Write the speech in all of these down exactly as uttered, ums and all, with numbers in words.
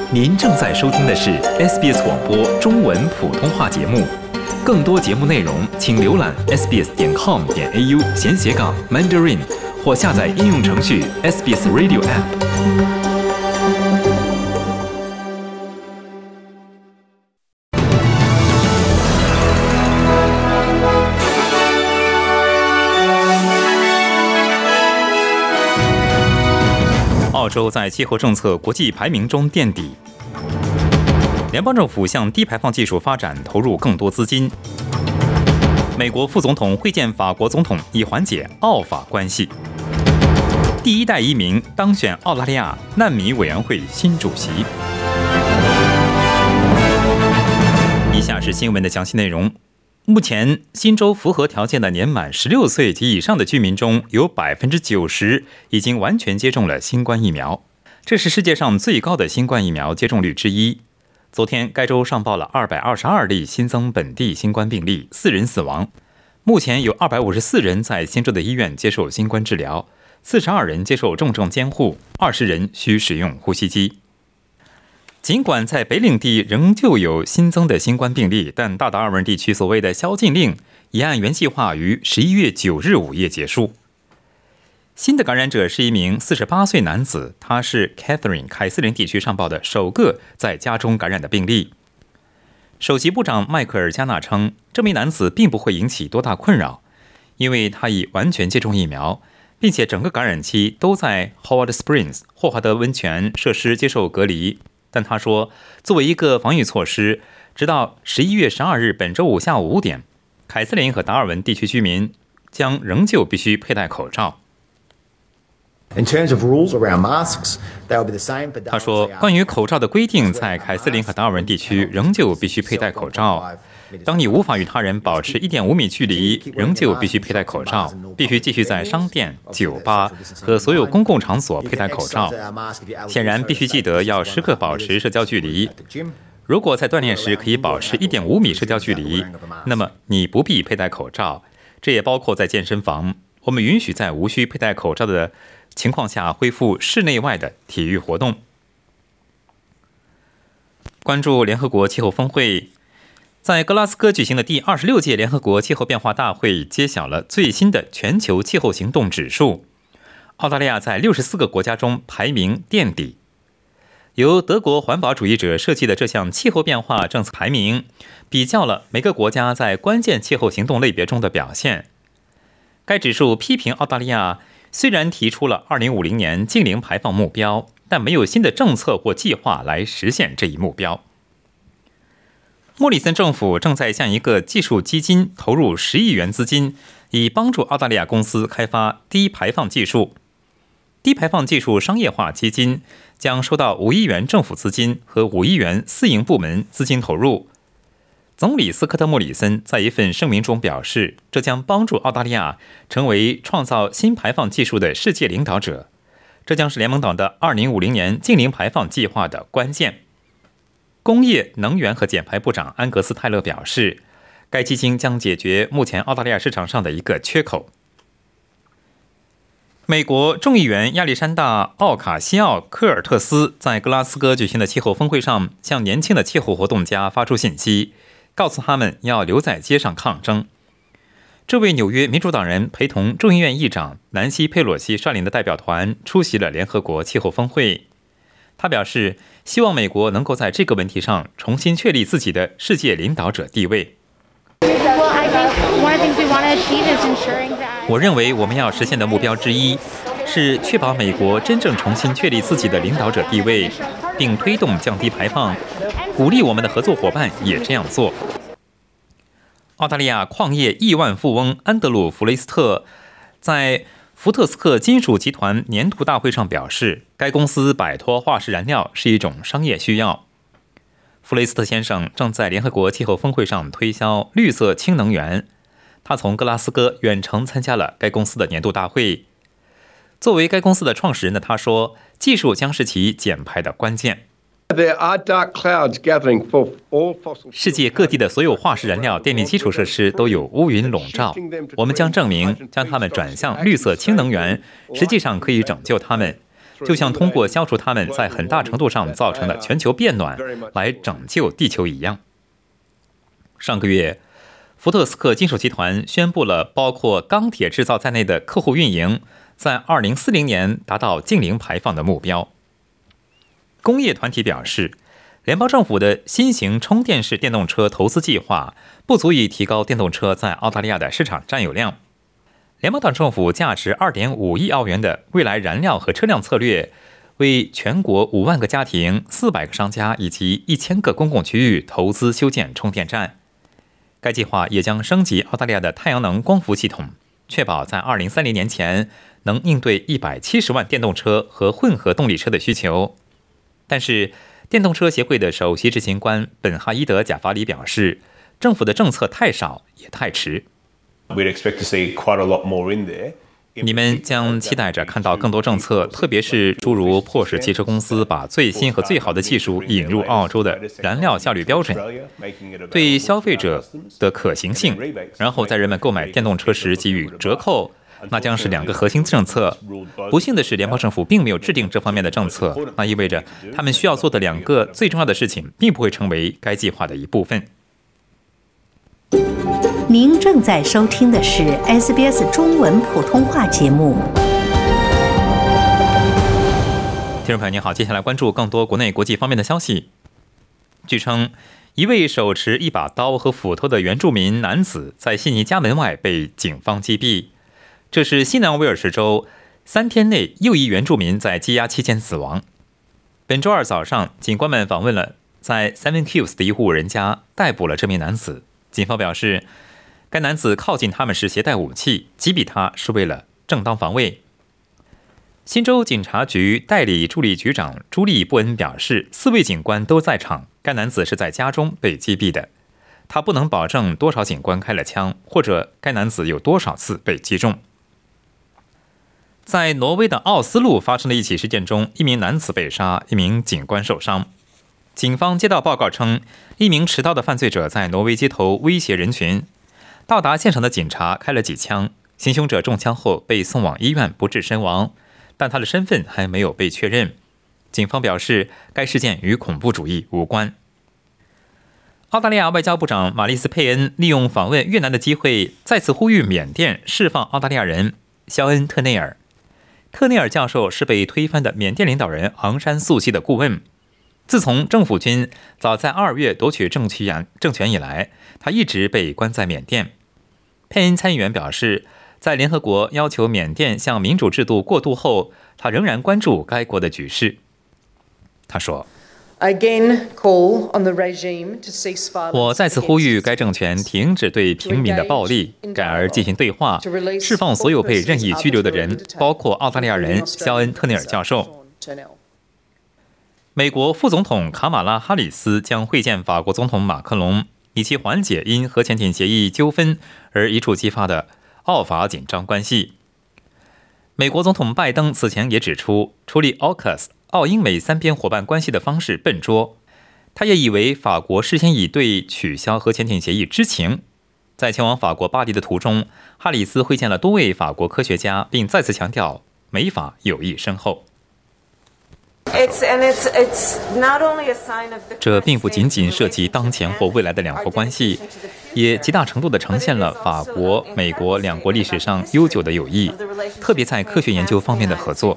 您正在收听的是 S B S 广播中文普通话节目。更多节目内容，请浏览 s b s 点 com 点 a u 闲斜杠 Mandarin 或下载应用程序 S B S Radio App。澳洲在气候政策国际排名中垫底，联邦政府向低排放技术发展投入更多资金。美国副总统会见法国总统，以缓解澳法关系。第一代移民当选澳大利亚难民委员会新主席。以下是新闻的详细内容。目前，新州符合条件的年满十六岁及以上的居民中，有 百分之九十 已经完全接种了新冠疫苗，这是世界上最高的新冠疫苗接种率之一。昨天，该州上报了二百二十二例新增本地新冠病例，四人死亡。目前有二百五十四人在新州的医院接受新冠治疗，四十二人接受重症监护，二十人需使用呼吸机。尽管在北领地仍旧有新增的新冠病例，但大达尔文地区所谓的宵禁令已按原计划于十一月九日午夜结束。新的感染者是一名四十八岁男子，他是 Catherine 凯瑟琳地区上报的首个在家中感染的病例。首席部长迈克尔·加纳称，这名男子并不会引起多大困扰，因为他已完全接种疫苗，并且整个感染期都在 Howard Springs 霍华德温泉设施接受隔离。但他说，作为一个防御措施，直到十一月十二日本周五下午五点，凯瑟琳和达尔文地区居民将仍旧必须佩戴口罩。他说，关于口罩的规定在凯瑟琳和达尔文地区仍旧必须佩戴口罩。当你无法与他人保持 一点五米距离，仍旧必须佩戴口罩，必须继续在商店、酒吧和所有公共场所佩戴口罩。显然必须记得要时刻保持社交距离。如果在锻炼时可以保持 一点五米社交距离，那么你不必佩戴口罩。这也包括在健身房，我们允许在无需佩戴口罩的情况下恢复室内外的体育活动。关注联合国气候峰会。在格拉斯哥举行的第二十六届联合国气候变化大会揭晓了最新的全球气候行动指数，澳大利亚在六十四个国家中排名垫底。由德国环保主义者设计的这项气候变化政策排名，比较了每个国家在关键气候行动类别中的表现。该指数批评澳大利亚虽然提出了二零五零年净零排放目标，但没有新的政策或计划来实现这一目标。莫里森政府正在向一个技术基金投入十亿元资金，以帮助澳大利亚公司开发低排放技术。低排放技术商业化基金将收到五亿元政府资金和五亿元私营部门资金投入。总理斯科特·莫里森在一份声明中表示，这将帮助澳大利亚成为创造新排放技术的世界领导者。这将是联盟党的二零五零年净零排放计划的关键。工业、能源和减排部长安格斯·泰勒表示，该基金将解决目前澳大利亚市场上的一个缺口。美国众议员亚历山大·奥卡西奥·科尔特斯在格拉斯哥举行的气候峰会上，向年轻的气候活动家发出信息，告诉他们要留在街上抗争。这位纽约民主党人陪同众议院议长南希·佩洛西率领的代表团出席了联合国气候峰会。他表示，希望美国能够在这个问题上重新确立自己的世界领导者地位。我认为我们要实现的目标之一是确保美国真正重新确立自己的领导者地位，并推动降低排放，鼓励我们的合作伙伴也这样做。澳大利亚矿业亿万富翁安德鲁·弗雷斯特在福特斯克金属集团年度大会上表示，该公司摆脱化石燃料是一种商业需要。弗雷斯特先生正在联合国气候峰会上推销绿色氢能源，他从格拉斯哥远程参加了该公司的年度大会。作为该公司的创始人的他说，技术将是其减排的关键。世界各地的所有化石燃料电力基础设施都有乌云笼罩，我们将证明将它们转向绿色氢能源实际上可以拯救它们， 就像通过消除他们在很大程度上造成的全球变暖来拯救地球一样。上个月，福特斯克金属集团宣布了包括钢铁制造在内的客户运营在二零四零年达到净零排放的目标。工业团体表示，联邦政府的新型充电式电动车投资计划不足以提高电动车在澳大利亚的市场占有量。联邦党政府价值 二点五亿澳元的未来燃料和车辆策略，为全国五万个家庭、四百个商家以及一千个公共区域投资修建充电站。该计划也将升级澳大利亚的太阳能光伏系统，确保在二零三零年前能应对一百七十万电动车和混合动力车的需求。但是，电动车协会的首席执行官本哈伊德·贾法里表示，政府的政策太少也太迟。你们将期待着看到更多政策，特别是诸如迫使汽车公司把最新和最好的技术引入澳洲的燃料效率标准，对消费者的可行性，然后在人们购买电动车时给予折扣，那将是两个核心政策。不幸的是，联邦政府并没有制定这方面的政策，那意味着他们需要做的两个最重要的事情并不会成为该计划的一部分。 您正在收听的是 S B S 中文普通话节目。 听众朋友您好，接下来关注更多国内国际方面的消息。据称，一位手持一把刀和斧头的原住民男子在悉尼家门外被警方击毙。这是西南威尔士州三天内又一原住民在羁押期间死亡。本周二早上，警官们访问了在 Seven Kills 的一户人家，逮捕了这名男子。警方表示，该男子靠近他们时携带武器，击毙他是为了正当防卫。新州警察局代理助理局长朱莉·布恩表示，四位警官都在场，该男子是在家中被击毙的。他不能保证多少警官开了枪，或者该男子有多少次被击中。在挪威的奥斯陆发生的一起事件中，一名男子被杀，一名警官受伤。警方接到报告称，一名持刀的犯罪者在挪威街头威胁人群。到达现场的警察开了几枪，行凶者中枪后被送往医院不治身亡，但他的身份还没有被确认。警方表示，该事件与恐怖主义无关。澳大利亚外交部长马丽斯·佩恩利用访问越南的机会，再次呼吁缅甸释放澳大利亚人肖恩·特内尔。特内尔教授是被推翻的缅甸领导人昂山素季的顾问。自从政府军早在二月夺取政权政权以来，他一直被关在缅甸。佩恩参议员表示，在联合国要求缅甸向民主制度过渡后，他仍然关注该国的局势。他说，我再次呼吁该政权停止对平民的暴力，改而进行对话，释放所有被任意拘留的人，包括澳大利亚人肖恩·特内尔教授。美国副总统卡马拉·哈里斯将会见法国总统马克龙，以期缓解因核潜艇协议纠纷而一触即发的澳法紧张关系。美国总统拜登此前也指出，处理 A U K U S 澳英美三边伙伴关系的方式笨拙。他也以为法国事先已对取消核潜艇协议知情。在前往法国巴黎的途中，哈里斯会见了多位法国科学家，并再次强调美法友谊深厚。这并不仅仅涉及当前或未来的两国关系，也极大程度地呈现了法国、美国两国历史上悠久的友谊，特别在科学研究方面的合作。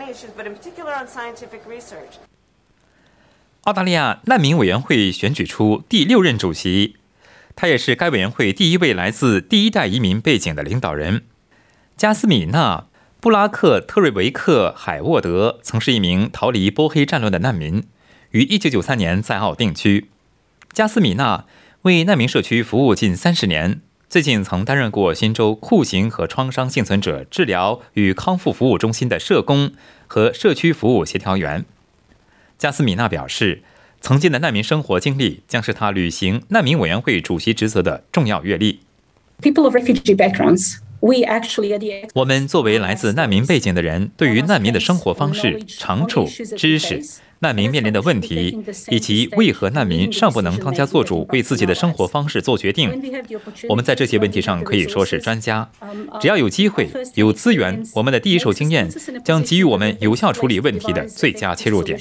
澳大利亚难民委员会选举出第六任主席，他也是该委员会第一位来自第一代移民背景的领导人。加斯米纳·布拉克特瑞维克·海沃德曾是一名逃离波黑战乱的难民，于一九九三年在澳定居。加斯米纳为难民社区服务近三十年，最近曾担任过新州酷刑和创伤幸存者治疗与康复服务中心的社工和社区服务协调员。加斯米纳表示，曾经的难民生活经历将是他履行难民委员会主席职责的重要阅历。 People of refugee backgrounds. 我们作为来自难民背景的人，对于难民的生活方式、长处、知识、 难民面临的问题，以及为何难民尚不能当家作主，为自己的生活方式做决定。我们在这些问题上可以说是专家。只要有机会、有资源，我们的第一手经验将给予我们有效处理问题的最佳切入点。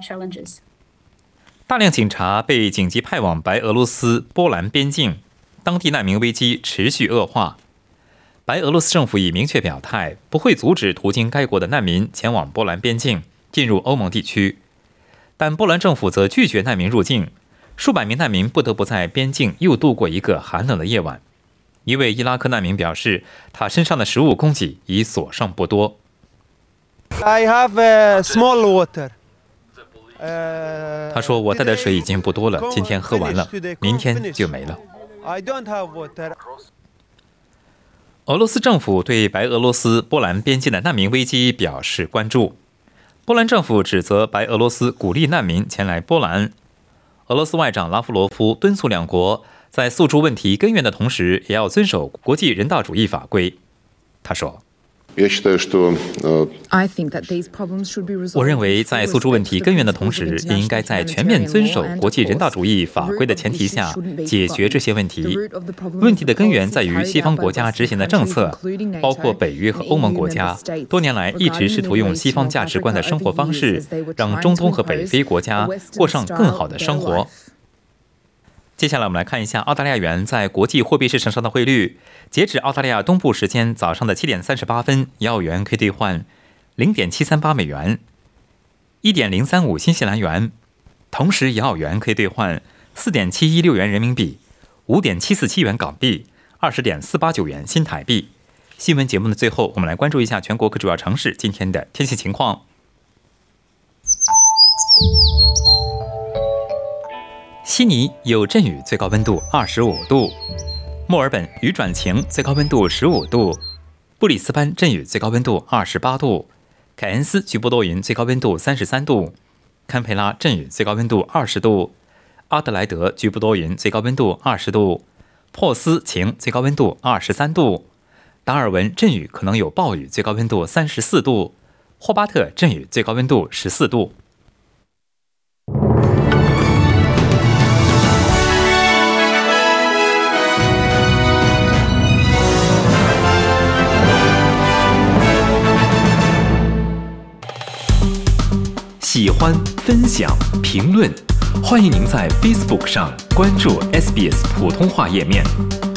大量警察被紧急派往白俄罗斯、波兰边境，当地难民危机持续恶化。白俄罗斯政府已明确表态，不会阻止途经该国的难民前往波兰边境，进入欧盟地区。但波兰政府则拒绝难民入境，数百名难民不得不在边境又度过一个寒冷的夜晚。一位伊拉克难民表示，他身上的食物供给已所剩不多。 I have a small water. 他说：“我带的水已经不多了，今天喝完了，明天就没了。” I don't have water. 俄罗斯政府对白俄罗斯、波兰边境的难民危机表示关注。波兰政府指责白俄罗斯鼓励难民前来波兰。俄罗斯外长拉夫罗夫敦促两国在诉诸问题根源的同时，也要遵守国际人道主义法规。他说：“我认为，在诉诸问题根源的同时，也应该在全面遵守国际人道主义法规的前提下解决这些问题。问题的根源在于西方国家执行的政策，包括北约和欧盟国家，多年来一直试图用西方价值观的生活方式，让中东和北非国家过上更好的生活。”接下来我们来看一下澳大利亚元在国际货币市场上的汇率。截止澳大利亚东部时间早上的七点三十八分，一澳元可以兑换零点七三八美元，一点零三五新西兰元。同时，一澳元可以兑换四点七一六元人民币，五点七四七元港币，二十点四八九元新台币。新闻节目的最后，我们来关注一下全国各主要城市今天的天气情况。悉尼有阵雨，最高温度二十五度；墨尔本雨转晴，最高温度十五度；布里斯班阵雨，最高温度二十八度；凯恩斯局部多云，最高温度三十三度；堪培拉阵雨，最高温度二十度；阿德莱德局部多云，最高温度二十度；珀斯晴，最高温度二十三度；达尔文阵雨可能有暴雨，最高温度三十四度；霍巴特阵雨，最高温度十四度。喜欢、分享、评论，欢迎您在 Facebook 上关注 S B S 普通话页面。